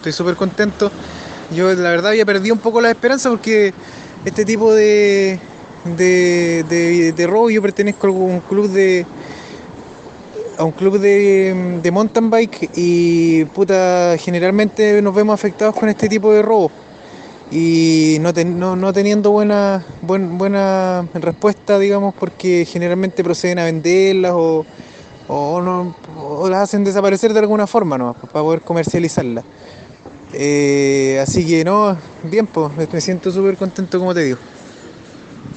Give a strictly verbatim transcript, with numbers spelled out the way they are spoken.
estoy súper contento. Yo la verdad había perdido un poco la esperanza porque este tipo de, de, de, de robo, yo pertenezco a un club de a un club de, de mountain bike y puta, generalmente nos vemos afectados con este tipo de robos y no, ten- no, no teniendo buena, buen- buena respuesta, digamos, porque generalmente proceden a venderlas o, o, no, o las hacen desaparecer de alguna forma, ¿no? Para poder comercializarlas. Eh, así que no, bien, pues me me siento súper contento como te digo.